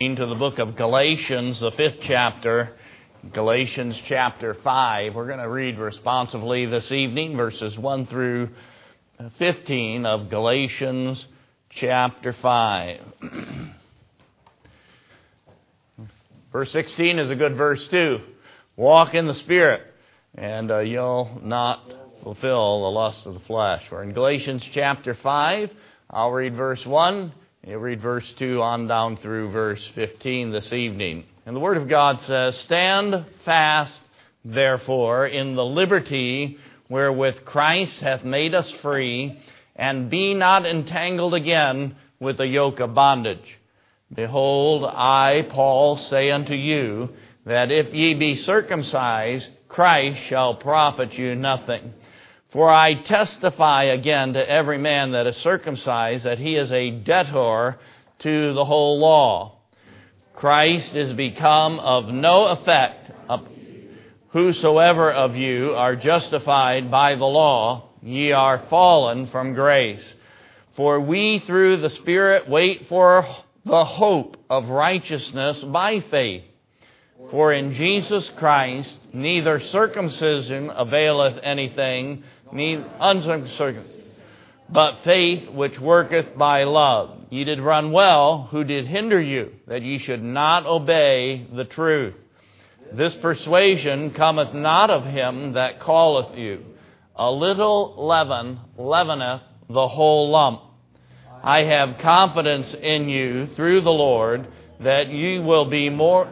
To the book of Galatians, the 5th chapter, Galatians chapter 5. We're going to read responsively this evening verses 1 through 15 of Galatians chapter 5. Verse 16 is a good verse too. Walk in the Spirit, and you'll not fulfill the lust of the flesh. We're in Galatians chapter 5. I'll read verse 1. You read verse 2 on down through verse 15 this evening. And the Word of God says, "Stand fast, therefore, in the liberty wherewith Christ hath made us free, and be not entangled again with the yoke of bondage. Behold, I, Paul, say unto you, that if ye be circumcised, Christ shall profit you nothing. For I testify again to every man that is circumcised that he is a debtor to the whole law. Christ is become of no effect. Whosoever of you are justified by the law, ye are fallen from grace. For we through the Spirit wait for the hope of righteousness by faith. For in Jesus Christ neither circumcision availeth anything, neither uncircumcision, but faith which worketh by love. Ye did run well, who did hinder you, that ye should not obey the truth. This persuasion cometh not of him that calleth you. A little leaven leaveneth the whole lump. I have confidence in you through the Lord, that ye will be more...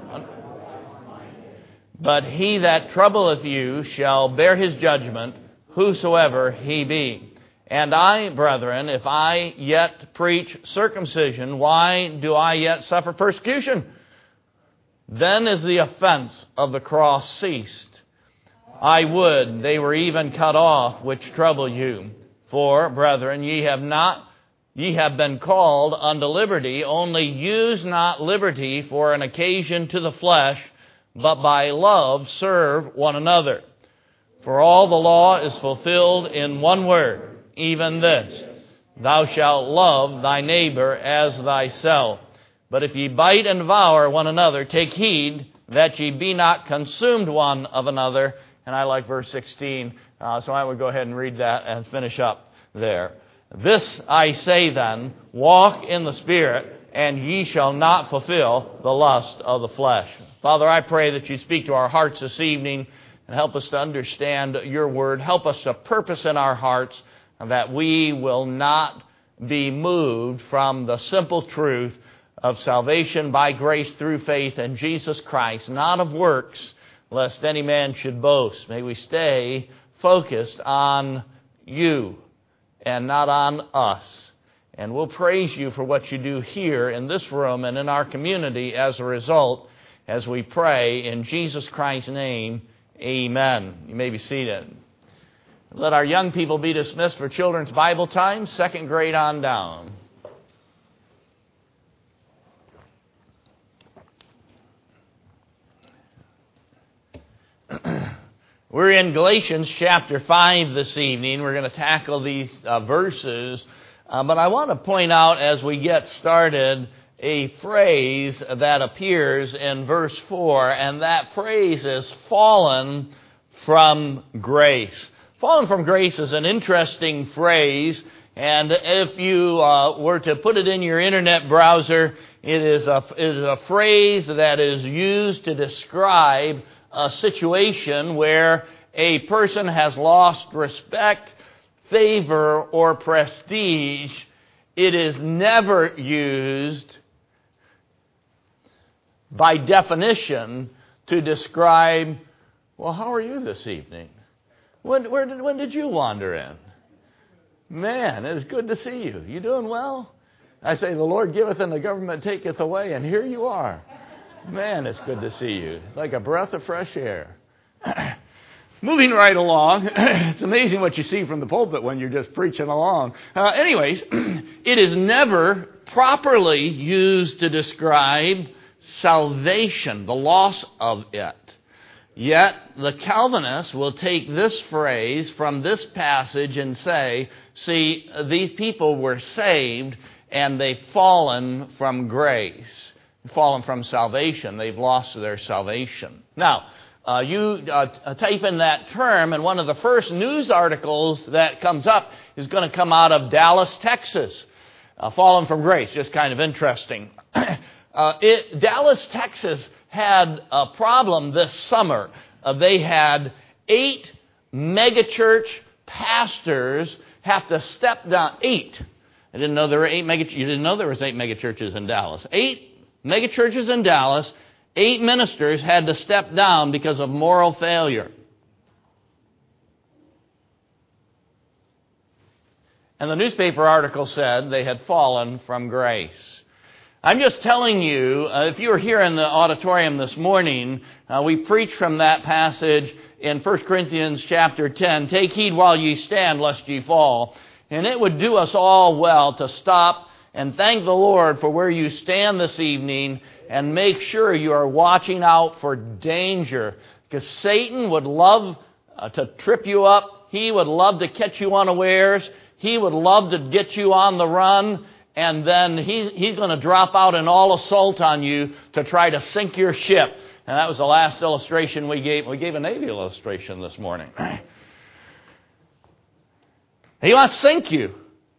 But he that troubleth you shall bear his judgment, whosoever he be. And I, brethren, if I yet preach circumcision, why do I yet suffer persecution? Then is the offense of the cross ceased. I would they were even cut off which trouble you. For, brethren, ye have been called unto liberty, only use not liberty for an occasion to the flesh, but by love serve one another. For all the law is fulfilled in one word, even this, thou shalt love thy neighbor as thyself. But if ye bite and devour one another, take heed that ye be not consumed one of another." And I like verse 16, so I would go ahead and read that and finish up there. "This I say then, walk in the Spirit, and ye shall not fulfill the lust of the flesh." Father, I pray that you speak to our hearts this evening and help us to understand your word. Help us to purpose in our hearts that we will not be moved from the simple truth of salvation by grace through faith in Jesus Christ, not of works, lest any man should boast. May we stay focused on you and not on us. And we'll praise you for what you do here in this room and in our community as a result, as we pray in Jesus Christ's name, amen. You may be seated. Let our young people be dismissed for children's Bible time, 2nd grade on down. We're in Galatians chapter 5 this evening. We're going to tackle these verses. But I want to point out as we get started a phrase that appears in verse 4, and that phrase is fallen from grace. Fallen from grace is an interesting phrase, and if you were to put it in your internet browser, it is a phrase that is used to describe a situation where a person has lost respect, favor, or prestige. It is never used by definition to describe, well, how are you this evening? When did you wander in? Man, it is good to see you. You doing well? I say, the Lord giveth and the government taketh away, and here you are. Man, it's good to see you. Like a breath of fresh air. Moving right along, it's amazing what you see from the pulpit when you're just preaching along. Anyways, it is never properly used to describe salvation, the loss of it. Yet the Calvinists will take this phrase from this passage and say, see, these people were saved and they've fallen from grace. fallen from salvation. They've lost their salvation. Now, you type in that term, and one of the first news articles that comes up is going to come out of Dallas, Texas. Fallen from grace, just kind of interesting. Dallas, Texas had a problem this summer. They had 8 megachurch pastors have to step down. 8. I didn't know there were 8 megachurches. You didn't know there was 8 megachurches in Dallas. 8 megachurches in Dallas. 8 ministers had to step down because of moral failure. And the newspaper article said they had fallen from grace. I'm just telling you, if you were here in the auditorium this morning, we preached from that passage in 1 Corinthians chapter 10, "Take heed while ye stand, lest ye fall." And it would do us all well to stop and thank the Lord for where you stand this evening and make sure you are watching out for danger. Because Satan would love to trip you up. He would love to catch you unawares. He would love to get you on the run. And then he's going to drop out in all assault on you to try to sink your ship. And that was the last illustration we gave. We gave a Navy illustration this morning. He wants to sink you.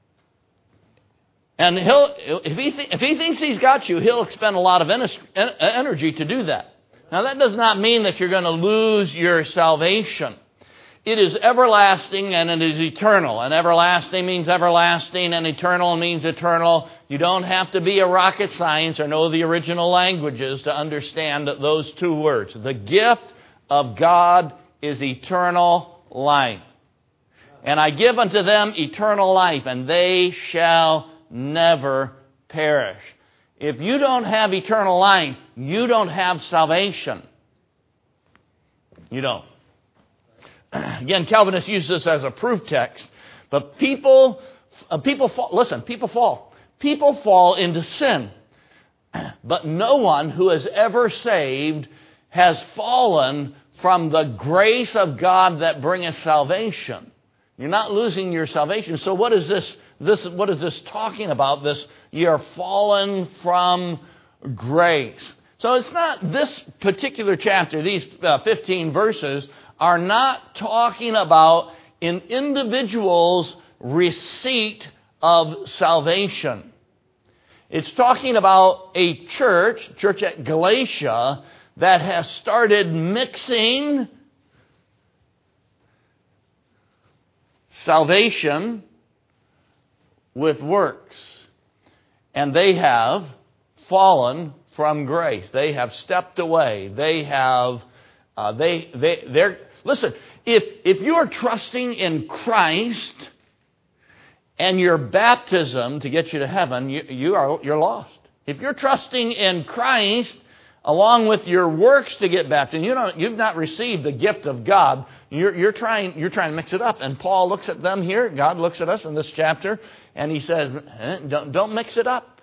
And if he thinks he's got you, he'll expend a lot of energy to do that. Now, that does not mean that you're going to lose your salvation. It is everlasting and it is eternal. And everlasting means everlasting and eternal means eternal. You don't have to be a rocket science or know the original languages to understand those 2 words. The gift of God is eternal life. And I give unto them eternal life, and they shall never perish. If you don't have eternal life, you don't have salvation. You don't. Again, Calvinists use this as a proof text, but people fall. Listen, people fall. People fall into sin, but no one who is ever saved has fallen from the grace of God that bringeth salvation. You're not losing your salvation. So what is this? What is this talking about? This you're fallen from grace. So it's not this particular chapter. These 15 verses are not talking about an individual's receipt of salvation. It's talking about a church at Galatia, that has started mixing salvation with works. And they have fallen from grace. They have stepped away. They have, they're listen, if you are trusting in Christ and your baptism to get you to heaven, you're lost. If you're trusting in Christ along with your works to get baptized, you've not received the gift of God. You're trying to mix it up. And Paul looks at them here. God looks at us in this chapter, and he says, don't mix it up.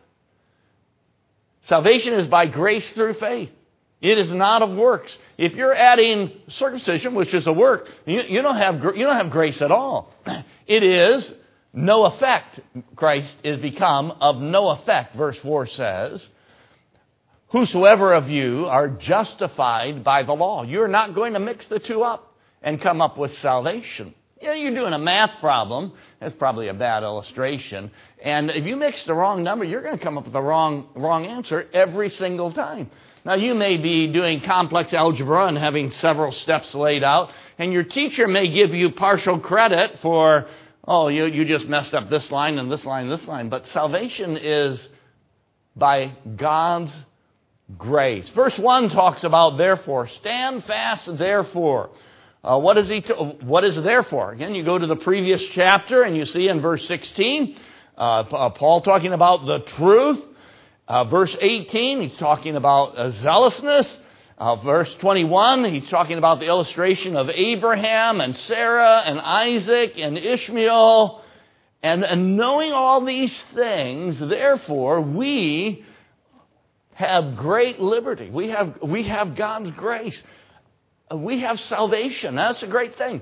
Salvation is by grace through faith. It is not of works. If you're adding circumcision, which is a work, you don't have grace at all. It is no effect. Christ is become of no effect. Verse 4 says, whosoever of you are justified by the law. You're not going to mix the two up and come up with salvation. Yeah, you're doing a math problem. That's probably a bad illustration. And if you mix the wrong number, you're going to come up with the wrong answer every single time. Now, you may be doing complex algebra and having several steps laid out, and your teacher may give you partial credit for, you just messed up this line and this line and this line. But salvation is by God's grace. Verse 1 talks about therefore. Stand fast, therefore. What is therefore? Again, you go to the previous chapter and you see in verse 16, Paul talking about the truth. Verse 18, he's talking about zealousness. Verse 21, he's talking about the illustration of Abraham and Sarah and Isaac and Ishmael. And knowing all these things, therefore, we have great liberty. We have God's grace. We have salvation. That's a great thing.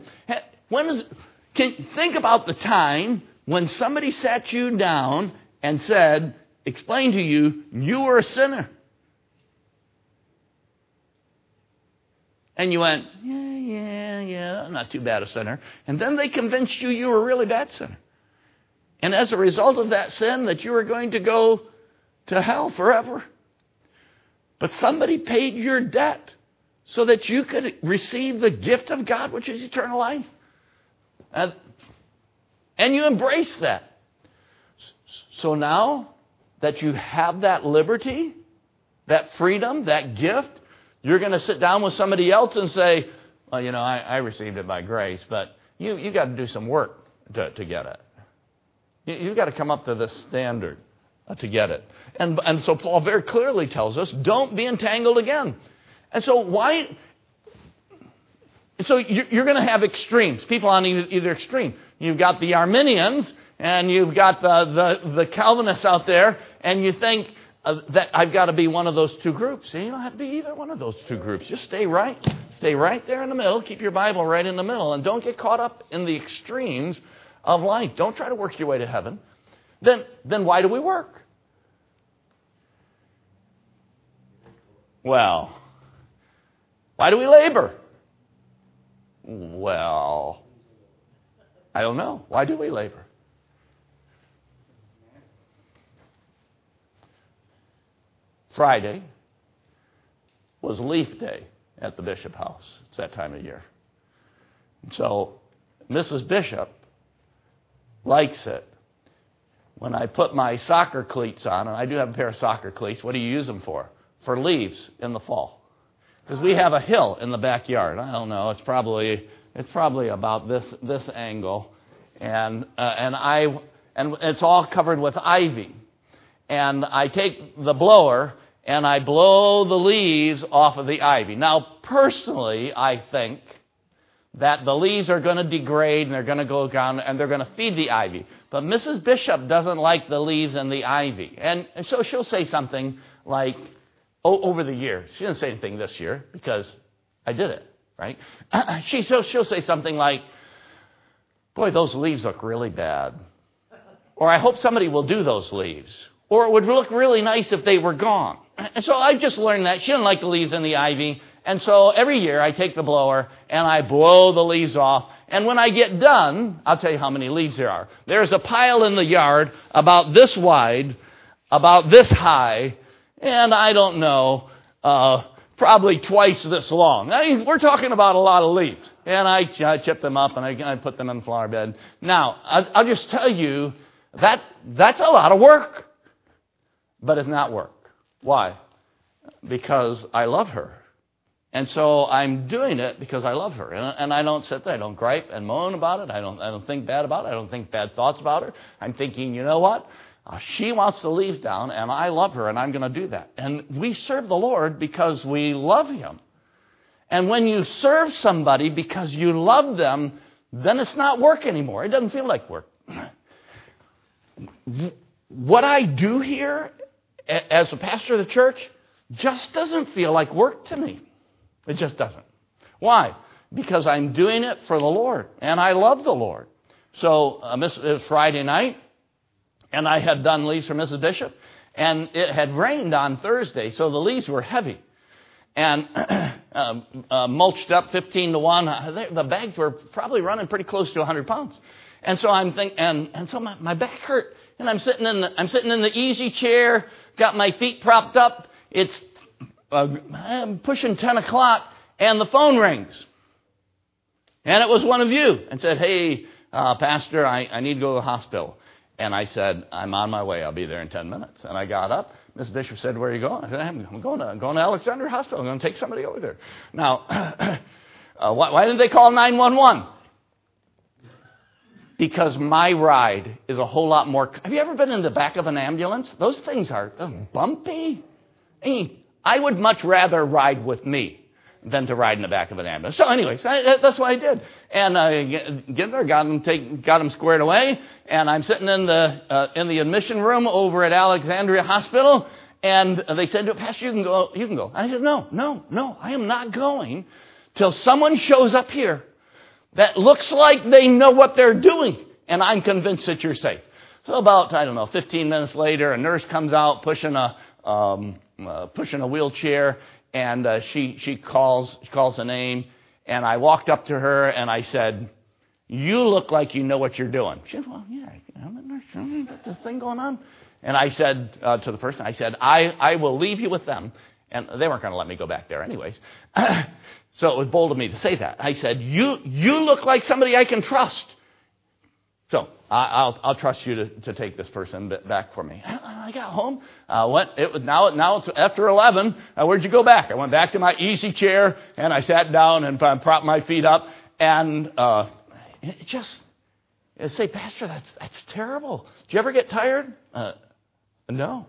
Think about the time when somebody sat you down and said, explain to you, you were a sinner. And you went, yeah, I'm not too bad a sinner. And then they convinced you were a really bad sinner. And as a result of that sin, that you were going to go to hell forever. But somebody paid your debt so that you could receive the gift of God, which is eternal life. And you embrace that. So now that you have that liberty, that freedom, that gift, you're going to sit down with somebody else and say, well, I received it by grace, but you got to do some work to get it. You've got to come up to this standard to get it. And so Paul very clearly tells us, don't be entangled again. And so why? So you're going to have extremes, people on either extreme. You've got the Arminians and you've got the Calvinists out there, and you think that I've got to be one of those two groups. You don't have to be either one of those two groups. Just stay right there in the middle. Keep your Bible right in the middle, and don't get caught up in the extremes of life. Don't try to work your way to heaven. Then why do we work? Well, why do we labor? Well, I don't know. Why do we labor? Friday was Leaf Day at the Bishop House. It's that time of year. So Mrs. Bishop likes it when I put my soccer cleats on, and I do have a pair of soccer cleats. What do you use them for? For leaves in the fall. Because we have a hill in the backyard. I don't know. It's probably about this angle, and it's all covered with ivy. And I take the blower and I blow the leaves off of the ivy. Now, personally, I think that the leaves are going to degrade and they're going to go down and they're going to feed the ivy. But Mrs. Bishop doesn't like the leaves and the ivy. And so she'll say something like, over the years, she didn't say anything this year because I did it, right? She'll say something like, boy, those leaves look really bad. Or I hope somebody will do those leaves. Or it would look really nice if they were gone. And so I just learned that. She didn't like the leaves and the ivy. And so every year I take the blower and I blow the leaves off. And when I get done, I'll tell you how many leaves there are. There's a pile in the yard about this wide, about this high, and I don't know, probably twice this long. We're talking about a lot of leaves. And I chip them up and I put them in the flower bed. Now, I'll just tell you, that's a lot of work. But it's not work. Why? Because I love her. And so I'm doing it because I love her. And I don't sit there, I don't gripe and moan about it. I don't think bad about it. I don't think bad thoughts about her. I'm thinking, you know what? She wants the leaves down and I love her and I'm going to do that. And we serve the Lord because we love Him. And when you serve somebody because you love them, then it's not work anymore. It doesn't feel like work. What I do here as a pastor of the church just doesn't feel like work to me. It just doesn't. Why? Because I'm doing it for the Lord, and I love the Lord. So it was Friday night, and I had done leaves for Mrs. Bishop, and it had rained on Thursday, so the leaves were heavy. And mulched up 15 to 1. The bags were probably running pretty close to 100 pounds. And so I'm thinking, and so my back hurt. And I'm sitting in the easy chair, got my feet propped up. It's I'm pushing 10 o'clock, and the phone rings. And it was one of you, and said, hey, Pastor, I need to go to the hospital. And I said, I'm on my way. I'll be there in 10 minutes. And I got up. Miss Bishop said, where are you going? I said, I'm going to Alexandria Hospital. I'm going to take somebody over there. Now, why didn't they call 911? Because my ride is a whole lot more. Have you ever been in the back of an ambulance? Those things are bumpy. I would much rather ride with me than to ride in the back of an ambulance. So anyways, that's what I did. And I get there, got them squared away, and I'm sitting in the admission room over at Alexandria Hospital, and they said, Pastor, you can go. And I said, no, I am not going till someone shows up here that looks like they know what they're doing, and I'm convinced that you're safe. So about, 15 minutes later, a nurse comes out pushing a pushing a wheelchair, and she calls a name, and I walked up to her and I said, "You look like you know what you're doing." She said, "Well, yeah, I'm a nurse. Got this thing going on." And I said to the person, I said, I will leave you with them. And they weren't going to let me go back there anyways. So it was bold of me to say that. I said, you look like somebody I can trust. So I'll trust you to take this person back for me. I got home. Now it's after 11. Where'd you go back? I went back to my easy chair, and I sat down and propped my feet up. And it just, say, "Pastor, that's terrible. Do you ever get tired?" No.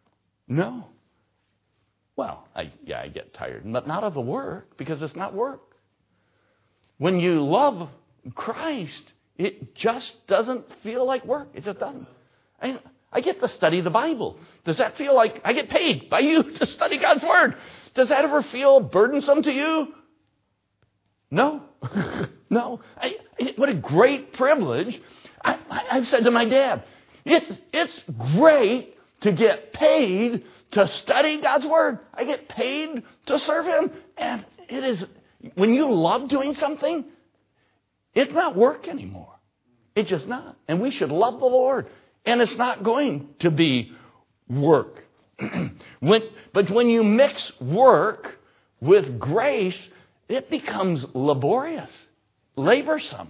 Well, I get tired, but not of the work, because it's not work. When you love Christ, it just doesn't feel like work. It just doesn't. I get to study the Bible. Does that feel like I get paid by you to study God's Word? Does that ever feel burdensome to you? No. No. What a great privilege. I've said to my dad, it's great to get paid to study God's Word. I get paid to serve Him. And it is, when you love doing something, it's not work anymore. It's just not. And we should love the Lord. And it's not going to be work. But when you mix work with grace, it becomes laborious, laborsome.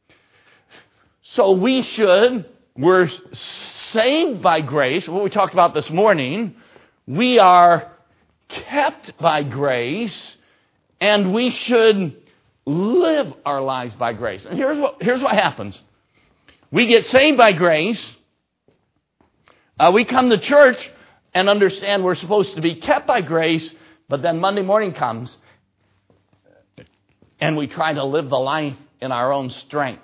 So we're saved by grace, what we talked about this morning. We are kept by grace, and we should live our lives by grace. And here's what happens. We get saved by grace. We come to church and understand we're supposed to be kept by grace, but then Monday morning comes, and we try to live the life in our own strength.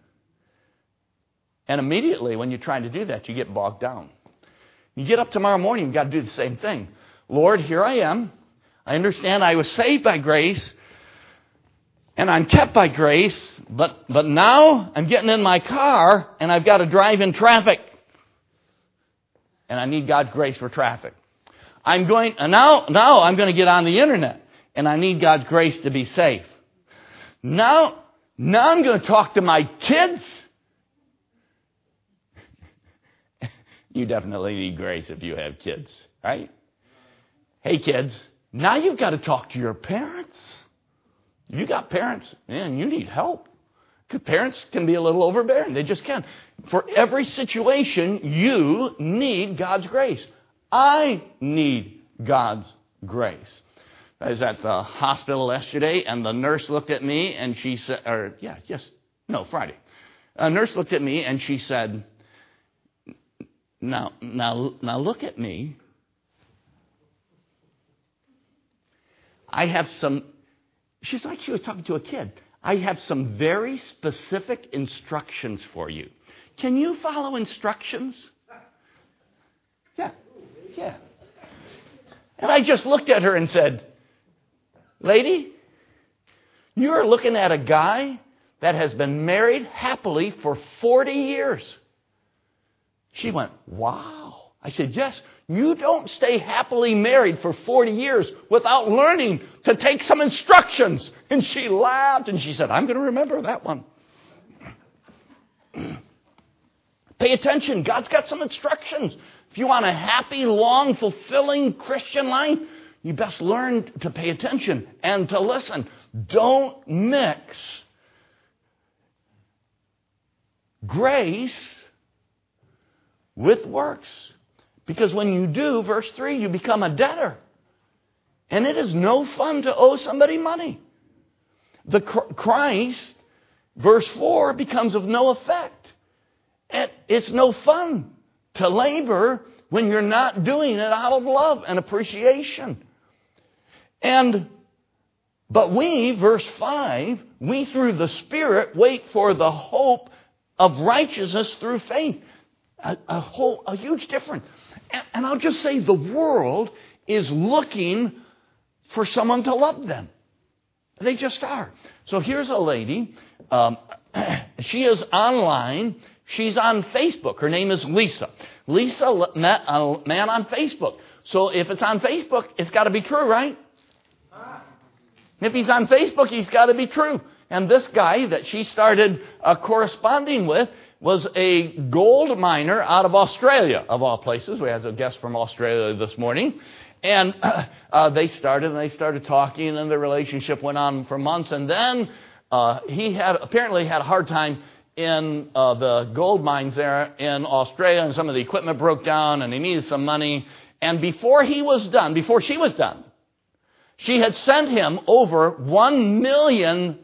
And immediately when you're trying to do that, you get bogged down. You get up tomorrow morning, you've got to do the same thing. Lord, here I am. I understand I was saved by grace, and I'm kept by grace, but now I'm getting in my car, and I've got to drive in traffic. And I need God's grace for traffic. Now I'm going to get on the internet, and I need God's grace to be safe. Now I'm going to talk to my kids. You definitely need grace if you have kids, right? Hey, kids, now you've got to talk to your parents. If you got parents, man, you need help. Because parents can be a little overbearing. They just can. For every situation, you need God's grace. I need God's grace. I was at the hospital yesterday, and the nurse looked at me, and she said, Friday. A nurse looked at me, and she said, Now look at me. She's like she was talking to a kid. I have some very specific instructions for you. Can you follow instructions? Yeah. And I just looked at her and said, "Lady, you're looking at a guy that has been married happily for 40 years. She went, "Wow." I said, "Yes, you don't stay happily married for 40 years without learning to take some instructions." And she laughed and she said, "I'm going to remember that one." Pay attention. God's got some instructions. If you want a happy, long, fulfilling Christian life, you best learn to pay attention and to listen. Don't mix grace with works. Because when you do, verse 3, you become a debtor. And it is no fun to owe somebody money. The Christ, verse 4, becomes of no effect. It's no fun to labor when you're not doing it out of love and appreciation. But we, verse 5, we through the Spirit wait for the hope of righteousness through faith. A huge difference. And I'll just say the world is looking for someone to love them. They just are. So here's a lady. She is online. She's on Facebook. Her name is Lisa. Lisa met a man on Facebook So if it's on Facebook, it's got to be true, right? If he's on Facebook, he's got to be true. And this guy that she started corresponding with was a gold miner out of Australia, of all places. We had a guest from Australia this morning. And they started talking, and the relationship went on for months. And then he apparently had a hard time in the gold mines there in Australia, and some of the equipment broke down, and he needed some money. And before she was done, she had sent him over $1 million.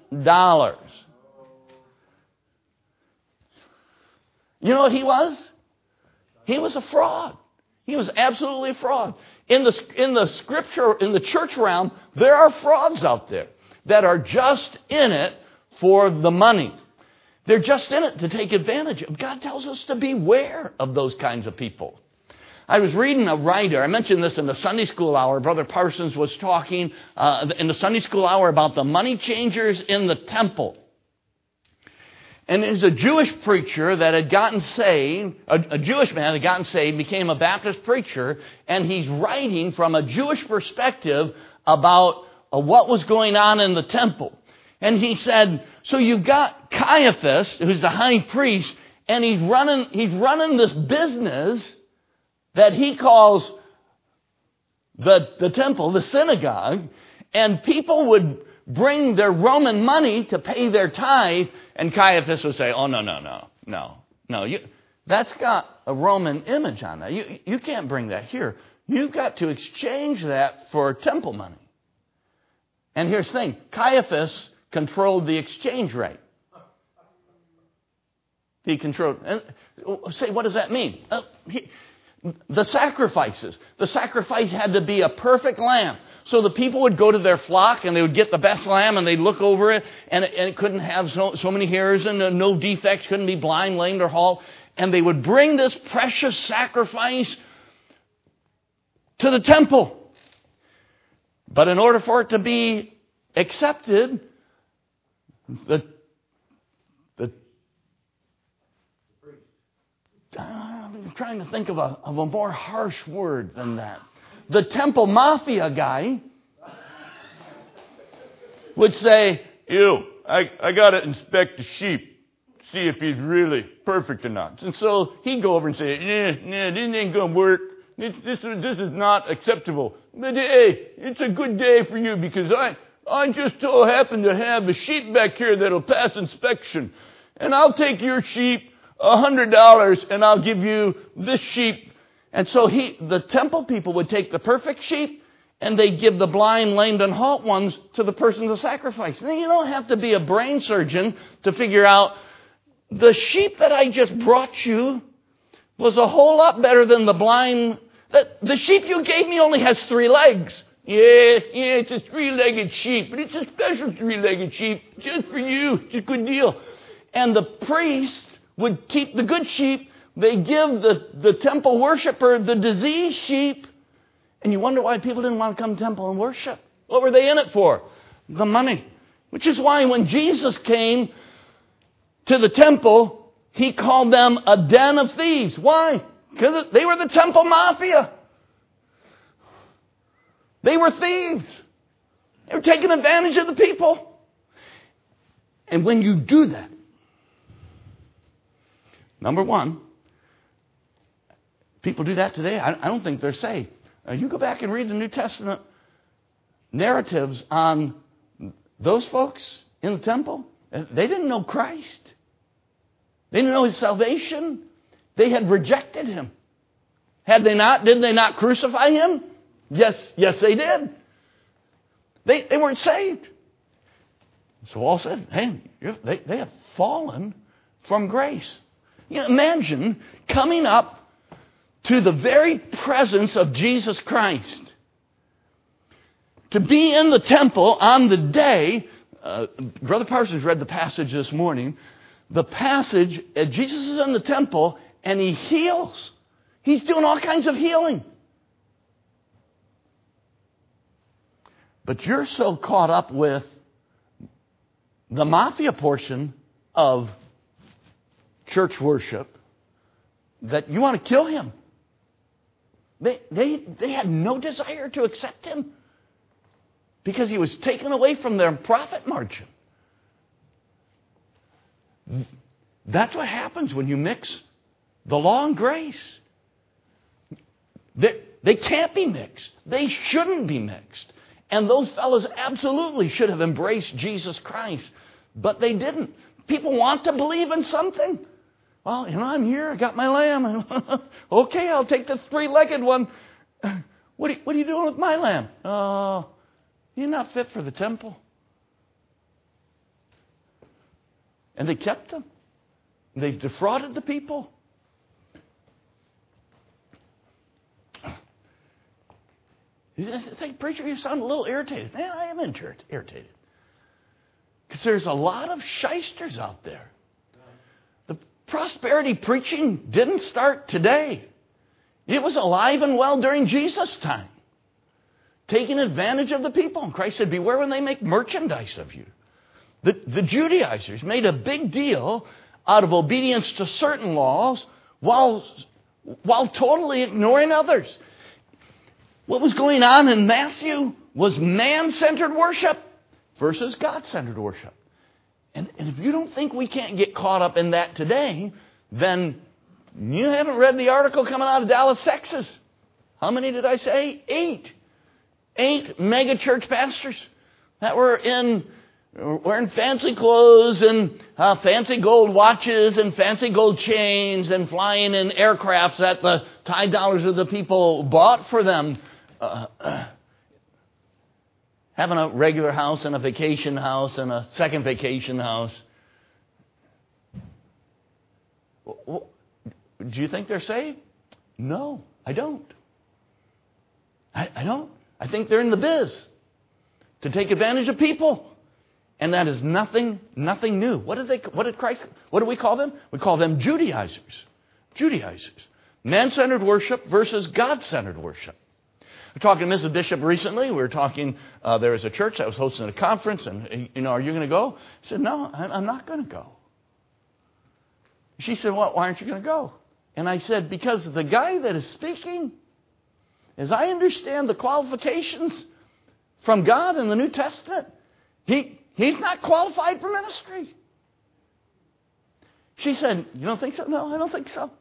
You know what he was? He was a fraud. He was absolutely a fraud. In the scripture, in the church realm, there are frauds out there that are just in it for the money. They're just in it to take advantage of. God tells us to beware of those kinds of people. I was reading a writer. I mentioned this in the Sunday school hour. Brother Parsons was talking in the Sunday school hour about the money changers in the temple. And there's a Jewish preacher that had gotten saved, a Jewish man had gotten saved, became a Baptist preacher, and he's writing from a Jewish perspective about what was going on in the temple. And he said, so you've got Caiaphas, who's the high priest, and he's running this business that he calls the temple, the synagogue, and people would bring their Roman money to pay their tithe, and Caiaphas would say, oh, no. That's got a Roman image on that. You can't bring that here. You've got to exchange that for temple money. And here's the thing. Caiaphas controlled the exchange rate. He controlled. Say, what does that mean? The sacrifices. The sacrifice had to be a perfect lamb. So the people would go to their flock and they would get the best lamb and they'd look over it and it couldn't have so many hairs and no defects, couldn't be blind, lame, or halt. And they would bring this precious sacrifice to the temple. But in order for it to be accepted, I'm trying to think of a more harsh word than that. The temple mafia guy would say, I got to inspect the sheep, see if he's really perfect or not. And so he'd go over and say, this ain't going to work. This is not acceptable. But hey, it's a good day for you because I just so happen to have a sheep back here that'll pass inspection. And I'll take your sheep $100 and I'll give you this sheep. And so the temple people would take the perfect sheep and they'd give the blind, lamed, and halt ones to the person to sacrifice. Now, you don't have to be a brain surgeon to figure out the sheep that I just brought you was a whole lot better than the blind. The sheep you gave me only has 3 legs. Yeah, it's a 3-legged sheep, but it's a special 3-legged sheep just for you. It's a good deal. And the priest would keep the good sheep. They give the temple worshiper the diseased sheep. And you wonder why people didn't want to come to the temple and worship. What were they in it for? The money. Which is why when Jesus came to the temple, he called them a den of thieves. Why? Because they were the temple mafia. They were thieves. They were taking advantage of the people. And when you do that, number one, people do that today. I don't think they're saved. You go back and read the New Testament narratives on those folks in the temple. They didn't know Christ. They didn't know His salvation. They had rejected Him. Had they not? Did they not crucify Him? Yes, they did. They weren't saved. So Paul said, hey, they have fallen from grace. You know, imagine coming up to the very presence of Jesus Christ. To be in the temple on the day, Brother Parsons read the passage this morning. The passage, Jesus is in the temple and He heals. He's doing all kinds of healing. But you're so caught up with the mafia portion of church worship that you want to kill Him. They had no desire to accept him because he was taken away from their profit margin. That's what happens when you mix the law and grace. They can't be mixed. They shouldn't be mixed. And those fellows absolutely should have embraced Jesus Christ. But they didn't. People want to believe in something. Well, I'm here. I got my lamb. Okay, I'll take the three-legged one. What are you doing with my lamb? Oh, you're not fit for the temple. And they kept them. They've defrauded the people. You think, preacher, you sound a little irritated. Man, I am irritated. Because there's a lot of shysters out there. The prosperity preaching didn't start today. It was alive and well during Jesus' time. Taking advantage of the people. And Christ said, beware when they make merchandise of you. The Judaizers made a big deal out of obedience to certain laws while totally ignoring others. What was going on in Matthew was man-centered worship versus God-centered worship. And if you don't think we can't get caught up in that today, then you haven't read the article coming out of Dallas, Texas. How many did I say? 8. 8 mega church pastors that were wearing fancy clothes and fancy gold watches and fancy gold chains and flying in aircrafts that the tithe dollars of the people bought for them. Having a regular house and a vacation house and a second vacation house. Do you think they're saved? No, I don't. I don't. I think they're in the biz to take advantage of people. And that is nothing new. What do we call them? We call them Judaizers. Judaizers. Man-centered worship versus God-centered worship. I was talking to Mrs. Bishop recently. We were talking, there was a church that was hosting a conference, and, are you going to go? I said, no, I'm not going to go. She said, well, why aren't you going to go? And I said, because the guy that is speaking, as I understand the qualifications from God in the New Testament, he's not qualified for ministry. She said, you don't think so? No, I don't think so.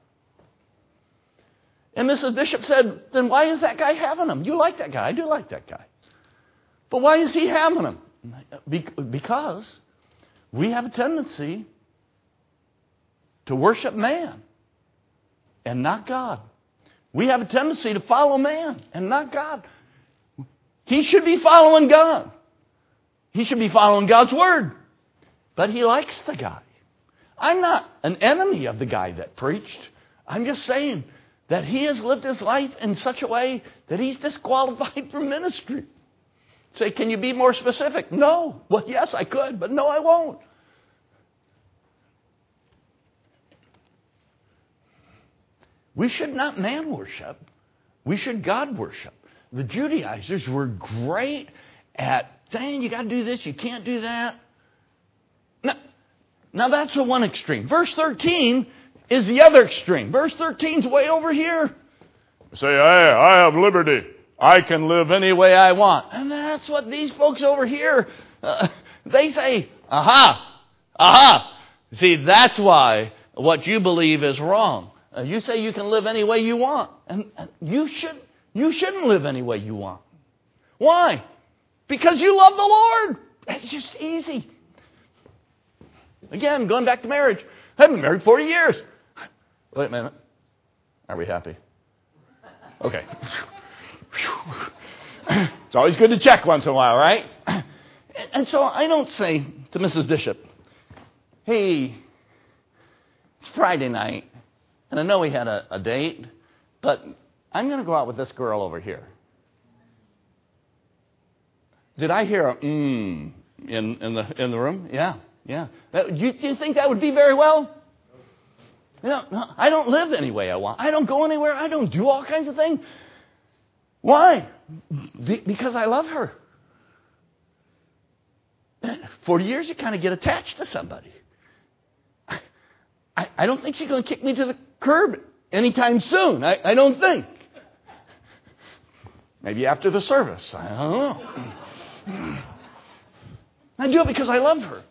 And Mrs. Bishop said, then why is that guy having them? You like that guy. I do like that guy. But why is he having them? Because we have a tendency to worship man and not God. We have a tendency to follow man and not God. He should be following God. He should be following God's word. But he likes the guy. I'm not an enemy of the guy that preached. I'm just saying that he has lived his life in such a way that he's disqualified for ministry. Say, can you be more specific? No. Well, yes, I could, but no, I won't. We should not man worship. We should God worship. The Judaizers were great at saying, you got to do this, you can't do that. Now that's the one extreme. Verse 13 is the other extreme. Verse 13 is way over here. Say, I have liberty. I can live any way I want. And that's what these folks over here, they say, aha. See, that's why what you believe is wrong. You say you can live any way you want. And you shouldn't live any way you want. Why? Because you love the Lord. It's just easy. Again, going back to marriage. I've been married 40 years. Wait a minute. Are we happy? Okay. It's always good to check once in a while, right? And so I don't say to Mrs. Bishop, hey, it's Friday night, and I know we had a date, but I'm going to go out with this girl over here. Did I hear a in the room? Yeah. Do you think that would be very well? No, I don't live any way I want. I don't go anywhere. I don't do all kinds of things. Why? Because I love her. 40 years, you kind of get attached to somebody. I don't think she's going to kick me to the curb anytime soon. I don't think. Maybe after the service. I don't know. I do it because I love her.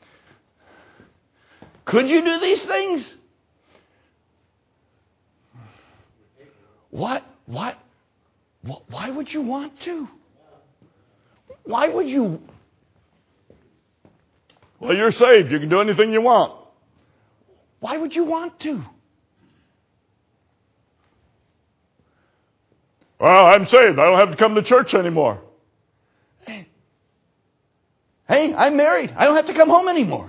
Could you do these things? What? Why would you want to? Why would you? Well, you're saved. You can do anything you want. Why would you want to? Well, I'm saved. I don't have to come to church anymore. Hey, I'm married. I don't have to come home anymore.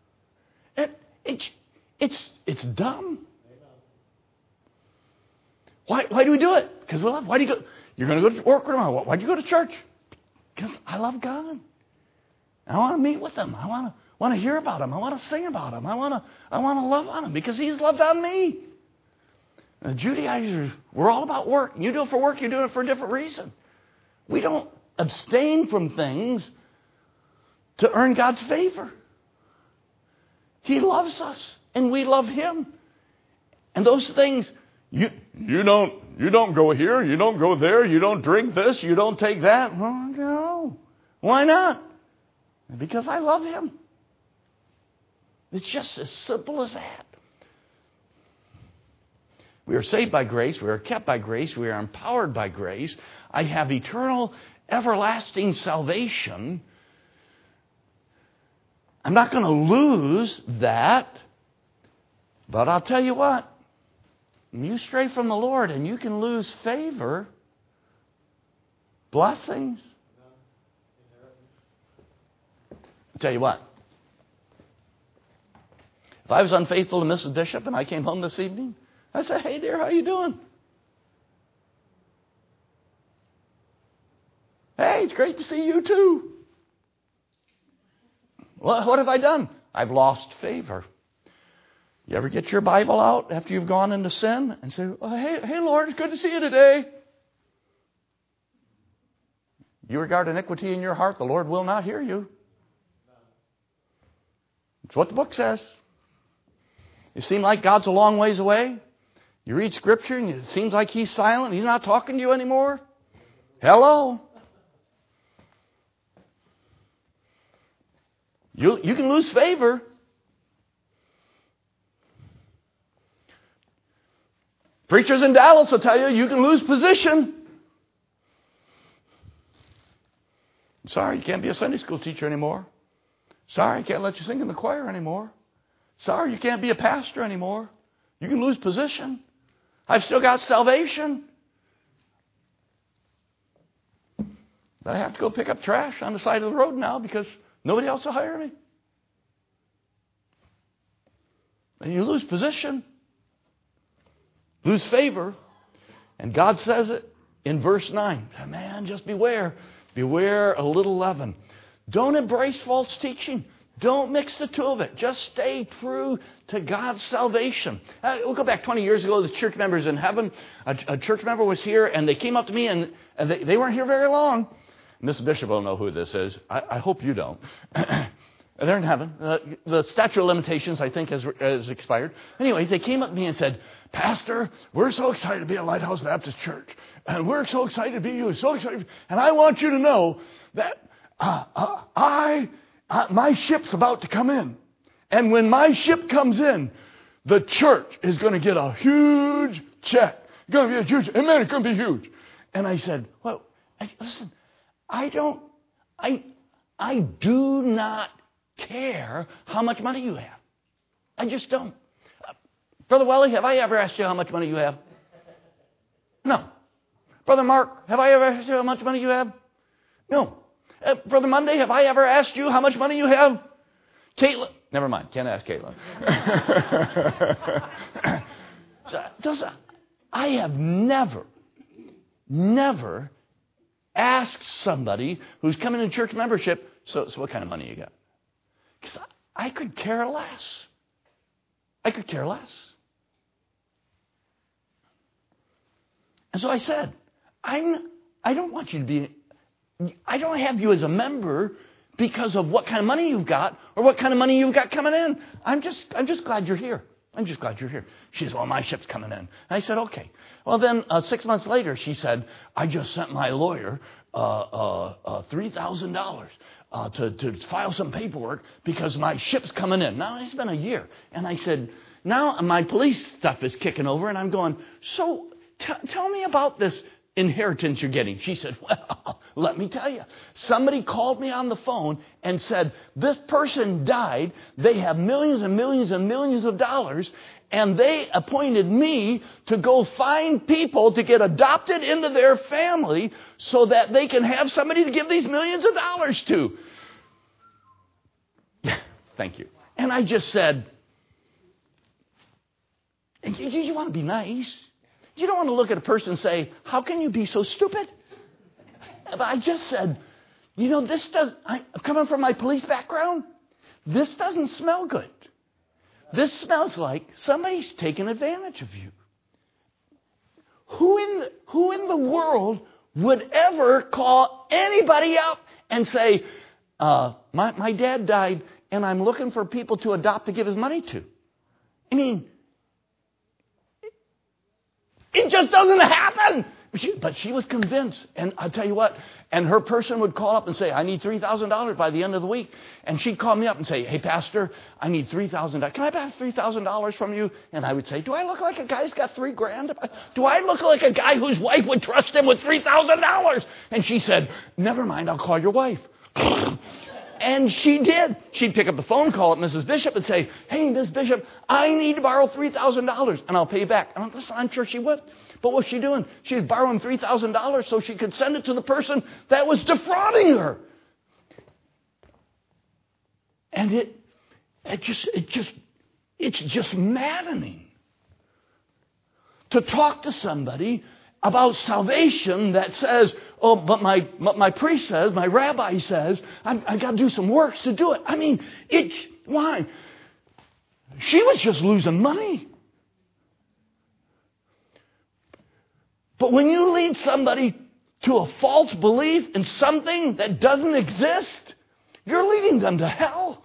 It's dumb. Why do we do it? Because we love. Why do you go? You're going to go to work tomorrow. Why do you go to church? Because I love God. I want to meet with Him. I want to hear about Him. I want to sing about Him. I want to love on Him because He's loved on me. The Judaizers, we're all about work. You do it for work. You do it for a different reason. We don't abstain from things to earn God's favor. He loves us, and we love Him. And those things, you don't go here, you don't go there, you don't drink this, you don't take that. Well, no. Why not? Because I love Him. It's just as simple as that. We are saved by grace. We are kept by grace. We are empowered by grace. I have eternal, everlasting salvation. I'm not going to lose that. But I'll tell you what. You stray from the Lord and you can lose favor, blessings. I'll tell you what. If I was unfaithful to Mrs. Bishop and I came home this evening, I said, "Hey, dear, how you doing?" "Hey, it's great to see you too." What have I done? I've lost favor. You ever get your Bible out after you've gone into sin and say, "Oh, hey, Lord, it's good to see you today." You regard iniquity in your heart, the Lord will not hear you. It's what the book says. You seem like God's a long ways away. You read Scripture and it seems like He's silent. He's not talking to you anymore. Hello. You can lose favor. Preachers in Dallas will tell you can lose position. Sorry, you can't be a Sunday school teacher anymore. Sorry, I can't let you sing in the choir anymore. Sorry, you can't be a pastor anymore. You can lose position. I've still got salvation. But I have to go pick up trash on the side of the road now because nobody else will hire me. And you lose position. Lose favor. And God says it in verse 9. Man, just beware. Beware a little leaven. Don't embrace false teaching. Don't mix the two of it. Just stay true to God's salvation. We'll go back 20 years ago. The church members in heaven, a church member was here, and they came up to me, and they weren't here very long. Mrs. Bishop will know who this is. I hope you don't. They're in heaven. The statute of limitations, I think, has expired. Anyways, they came up to me and said, "Pastor, we're so excited to be at Lighthouse Baptist Church. And we're so excited to be you. So excited. And I want you to know that my ship's about to come in. And when my ship comes in, the church is going to get a huge check. It's going to be a huge, amen, it's going to be huge." And I said, "Well, listen, I do not care how much money you have. I just don't. Brother Welly, have I ever asked you how much money you have? No. Brother Mark, have I ever asked you how much money you have? No. Brother Monday, have I ever asked you how much money you have? Caitlin, never mind, can't ask Caitlin. I have never asked somebody who's coming to church membership, so what kind of money you got? Because I could care less. I could care less. And so I said, I don't want you to be, I don't have you as a member because of what kind of money you've got or what kind of money you've got coming in. I'm just glad you're here. I'm just glad you're here. She said, well, my ship's coming in. And I said, okay. Well, then 6 months later, she said, I just sent my lawyer $3,000 to file some paperwork because my ship's coming in. Now, it's been a year. And I said, now my police stuff is kicking over, and I'm going, so tell me about this inheritance you're getting. She said, well, let me tell you. Somebody called me on the phone and said, this person died. They have millions and millions and millions of dollars, and they appointed me to go find people to get adopted into their family so that they can have somebody to give these millions of dollars to. Thank you. And I just said, you want to be nice. You don't want to look at a person and say, how can you be so stupid? But I just said, I'm coming from my police background, this doesn't smell good. This smells like somebody's taking advantage of you. Who in the world would ever call anybody up and say, my dad died and I'm looking for people to adopt to give his money to? I mean, it just doesn't happen. But she was convinced. And I'll tell you what, and her person would call up and say, I need $3,000 by the end of the week. And she'd call me up and say, hey, Pastor, I need $3,000. Can I have $3,000 from you? And I would say, do I look like a guy who's got $3,000? Do I look like a guy whose wife would trust him with $3,000? And she said, never mind, I'll call your wife. And she did. She'd pick up the phone, call up Mrs. Bishop and say, hey, Miss Bishop, I need to borrow $3,000 and I'll pay you back. And I'm sure she would. But what's she doing? She was borrowing $3,000 so she could send it to the person that was defrauding her. And it's just maddening to talk to somebody about salvation that says, oh, but my priest says, my rabbi says, I got to do some works to do it. I mean, why? She was just losing money. But when you lead somebody to a false belief in something that doesn't exist, you're leading them to hell.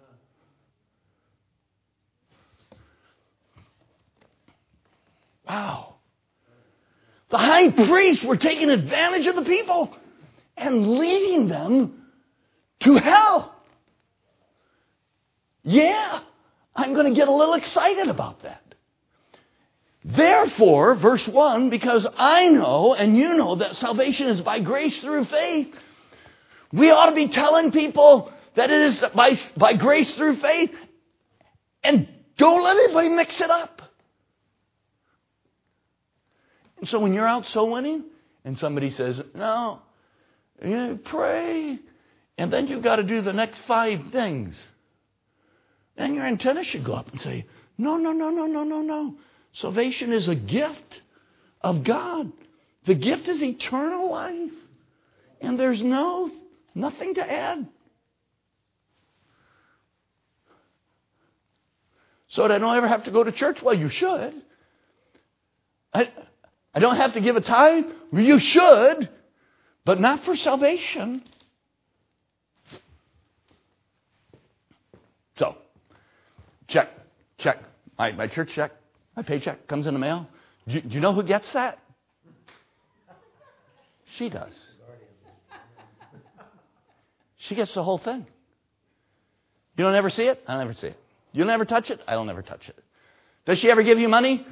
Wow. The high priests were taking advantage of the people and leading them to hell. Yeah, I'm going to get a little excited about that. Therefore, verse 1, because I know and you know that salvation is by grace through faith, we ought to be telling people that it is by grace through faith, and don't let anybody mix it up. And so when you're out soul winning and somebody says, no, you pray, and then you've got to do the next 5 things, then your antenna should go up and say, no. Salvation is a gift of God. The gift is eternal life. And there's nothing to add. So I don't ever have to go to church? Well, you should. I don't have to give a tithe? Well, you should. But not for salvation. So, check. My church check. My paycheck comes in the mail. Do you know who gets that? She does. She gets the whole thing. You don't ever see it? I don't ever see it. You'll never touch it? I don't ever touch it. Does she ever give you money?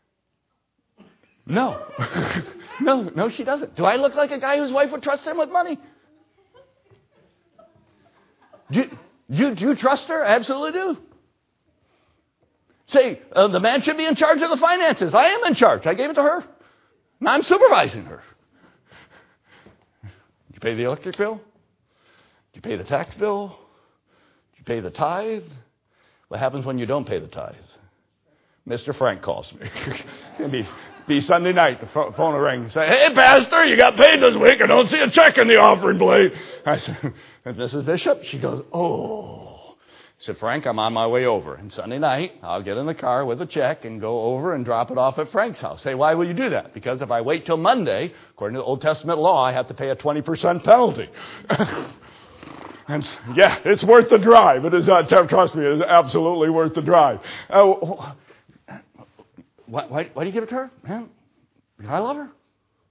No. No, she doesn't. Do I look like a guy whose wife would trust him with money? Do you trust her? I absolutely do. Say, the man should be in charge of the finances. I am in charge. I gave it to her. Now I'm supervising her. You pay the electric bill? You pay the tax bill? You pay the tithe? What happens when you don't pay the tithe? Mr. Frank calls me. It'd be Sunday night. The phone will ring and say, hey, Pastor, you got paid this week. I don't see a check in the offering plate. I said, Mrs. Bishop? She goes, oh. I said, Frank, I'm on my way over. And Sunday night, I'll get in the car with a check and go over and drop it off at Frank's house. Say, why will you do that? Because if I wait till Monday, according to the Old Testament law, I have to pay a 20% penalty. And yeah, it's worth the drive. It is not, trust me, it is absolutely worth the drive. Why do you give it to her? Man, I love her.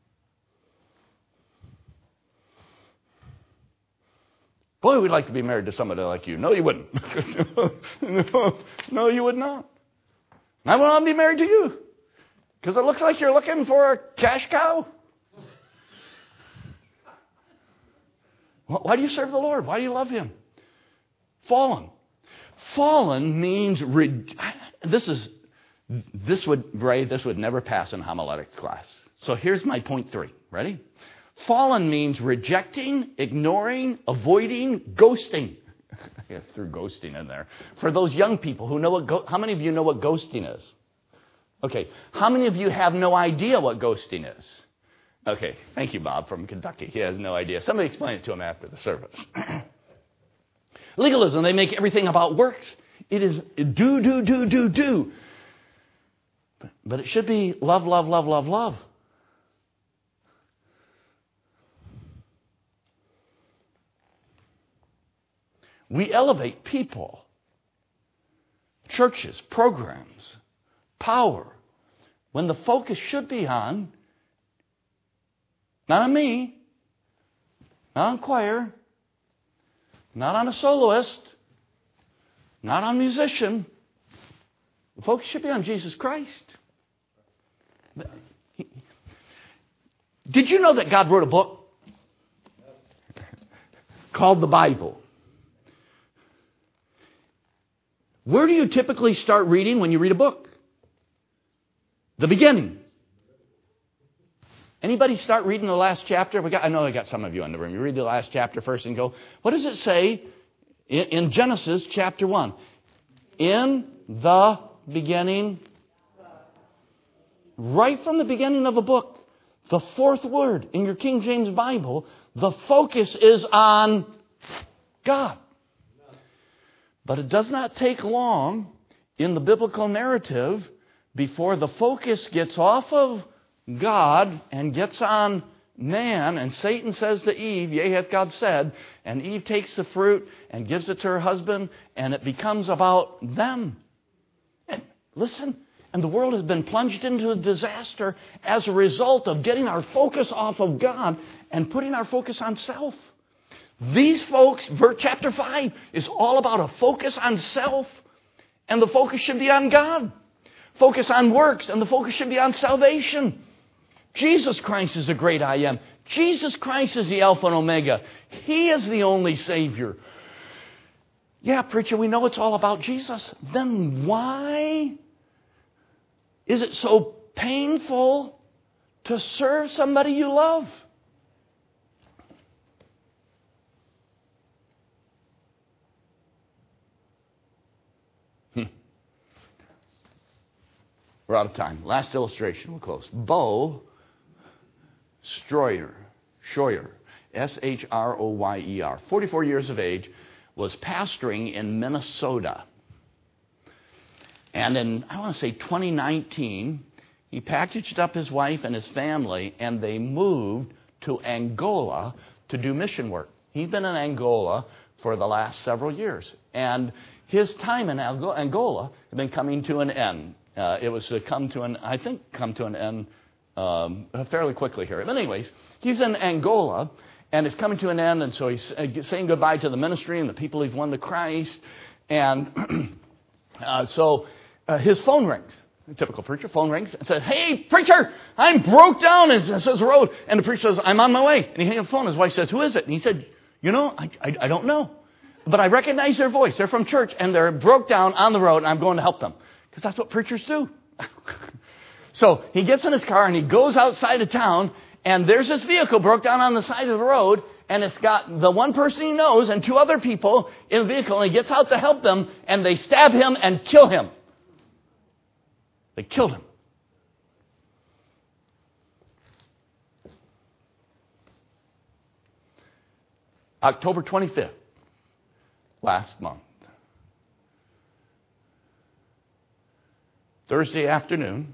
Boy, we'd like to be married to somebody like you. No, you wouldn't. No, you would not. I want to be married to you because it looks like you're looking for a cash cow. Why do you serve the Lord? Why do you love Him? Fallen. Fallen means this would never pass in homiletics class. So here's my point 3. Ready? Fallen means rejecting, ignoring, avoiding, ghosting. I threw ghosting in there. For those young people who know how many of you know what ghosting is? Okay. How many of you have no idea what ghosting is? Okay. Thank you, Bob from Kentucky. He has no idea. Somebody explain it to him after the service. Legalism, they make everything about works. It is do. But it should be love, love, love, love, love. We elevate people, churches, programs, power, when the focus should be on, not on me, not on choir, not on a soloist, not on a musician. The focus should be on Jesus Christ. Did you know that God wrote a book called the Bible? Where do you typically start reading when you read a book? The beginning. Anybody start reading the last chapter? I know I got some of you in the room. You read the last chapter first and go, what does it say in Genesis chapter 1? In the beginning. Right from the beginning of a book, the 4th word in your King James Bible, the focus is on God. But it does not take long in the biblical narrative before the focus gets off of God and gets on man. And Satan says to Eve, yea, hath God said. And Eve takes the fruit and gives it to her husband. And it becomes about them. And listen, and the world has been plunged into a disaster as a result of getting our focus off of God and putting our focus on self. These folks, chapter 5, is all about a focus on self, and the focus should be on God. Focus on works, and the focus should be on salvation. Jesus Christ is the great I am. Jesus Christ is the Alpha and Omega. He is the only Savior. Yeah, preacher, we know it's all about Jesus. Then why is it so painful to serve somebody you love? We're out of time. Last illustration, we'll close. Bo Schroyer, Schroyer, 44 years of age, was pastoring in Minnesota. And in, 2019, he packaged up his wife and his family, and they moved to Angola to do mission work. He'd been in Angola for the last several years. And his time in Angola had been coming to an end. It was to come to an end fairly quickly here. But anyways, he's in Angola, and it's coming to an end, and so he's saying goodbye to the ministry and the people he's won to Christ. And so his phone rings. A typical preacher, phone rings and says, hey, preacher, I'm broke down. And it says the road. And the preacher says, I'm on my way. And he hangs up the phone. His wife says, who is it? And he said, I don't know. But I recognize their voice. They're from church, and they're broke down on the road, and I'm going to help them. Because that's what preachers do. So he gets in his car and he goes outside of town, and there's this vehicle broke down on the side of the road, and it's got the one person he knows and 2 other people in the vehicle, and he gets out to help them, and they stab him and kill him. They killed him. October 25th, last month. Thursday afternoon,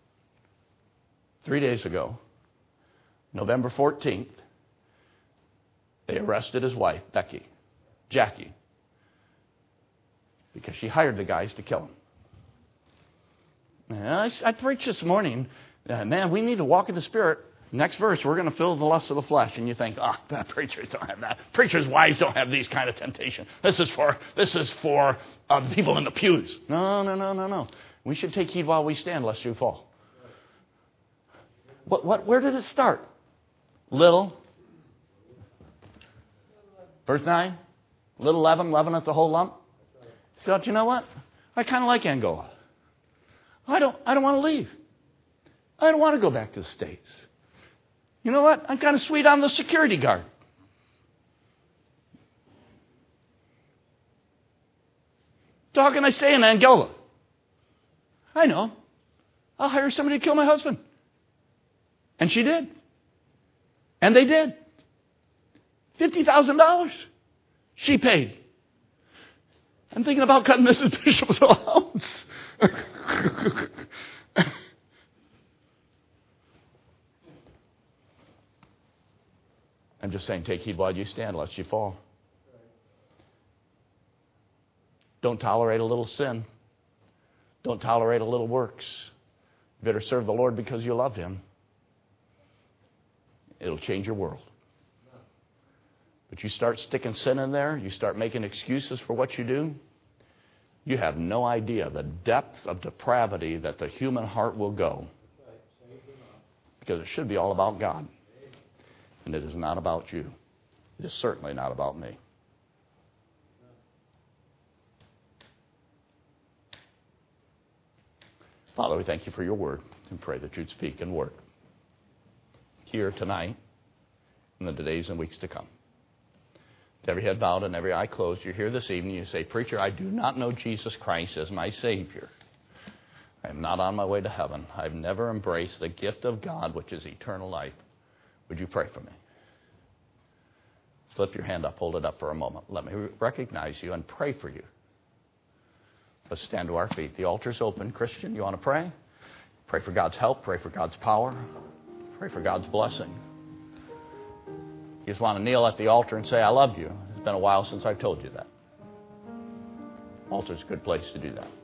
3 days ago, November 14th, they arrested his wife, Becky, Jackie. Because she hired the guys to kill him. And I preached this morning, man, we need to walk in the Spirit. Next verse, we're going to fill the lust of the flesh. And you think, preachers don't have that. Preachers' wives don't have these kind of temptation. This is for the people in the pews. No. We should take heed while we stand, lest you fall. Where did it start? Little. Verse 9. Little leaven at the whole lump. So, you know what? I kind of like Angola. I don't want to leave. I don't want to go back to the States. You know what? I'm kind of sweet on the security guard. So how can I stay in Angola? I know. I'll hire somebody to kill my husband. And she did. And they did. $50,000 she paid. I'm thinking about cutting Mrs. Bishop's allowance. I'm just saying, take heed while you stand, lest you fall. Don't tolerate a little sin. Don't tolerate a little works. You better serve the Lord because you love Him. It'll change your world. But you start sticking sin in there, you start making excuses for what you do, you have no idea the depth of depravity that the human heart will go. Because it should be all about God. And it is not about you. It is certainly not about me. Father, we thank you for your word and pray that you'd speak and work here tonight and in the days and weeks to come. With every head bowed and every eye closed, you're here this evening, you say, Preacher, I do not know Jesus Christ as my Savior. I am not on my way to heaven. I've never embraced the gift of God, which is eternal life. Would you pray for me? Slip your hand up, hold it up for a moment. Let me recognize you and pray for you. Let's stand to our feet. The altar's open. Christian, you want to pray? Pray for God's help. Pray for God's power. Pray for God's blessing. You just want to kneel at the altar and say, I love you. It's been a while since I've told you that. Altar's a good place to do that.